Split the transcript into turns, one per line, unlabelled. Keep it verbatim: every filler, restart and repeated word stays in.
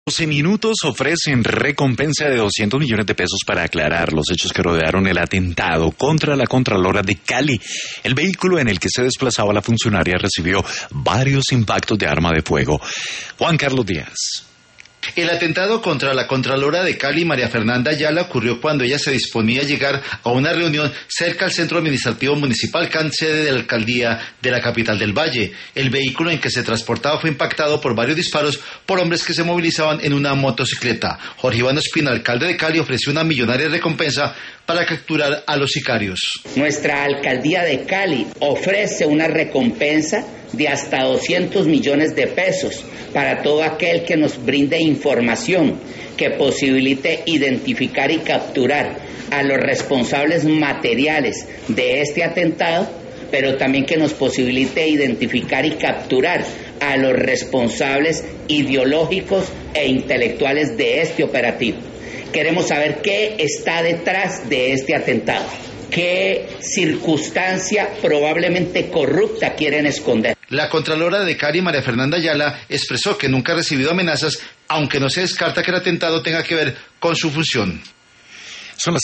doce minutos ofrecen recompensa de doscientos millones de pesos para aclarar los hechos que rodearon el atentado contra la Contralora de Cali. El vehículo en el que se desplazaba la funcionaria recibió varios impactos de arma de fuego. Juan Carlos Díaz.
El atentado contra la Contralora de Cali, María Fernanda Ayala, ocurrió cuando ella se disponía a llegar a una reunión cerca al Centro Administrativo Municipal, sede de la Alcaldía de la capital del Valle. El vehículo en que se transportaba fue impactado por varios disparos por hombres que se movilizaban en una motocicleta. Jorge Iván Ospina, alcalde de Cali, ofreció una millonaria recompensa para capturar a los sicarios.
Nuestra Alcaldía de Cali ofrece una recompensa de hasta doscientos millones de pesos para todo aquel que nos brinde información que posibilite identificar y capturar a los responsables materiales de este atentado, pero también que nos posibilite identificar y capturar a los responsables ideológicos e intelectuales de este operativo. Queremos saber qué está detrás de este atentado, qué circunstancia probablemente corrupta quieren esconder.
La Contralora de Cali, María Fernanda Ayala, expresó que nunca ha recibido amenazas, aunque no se descarta que el atentado tenga que ver con su función.
Son las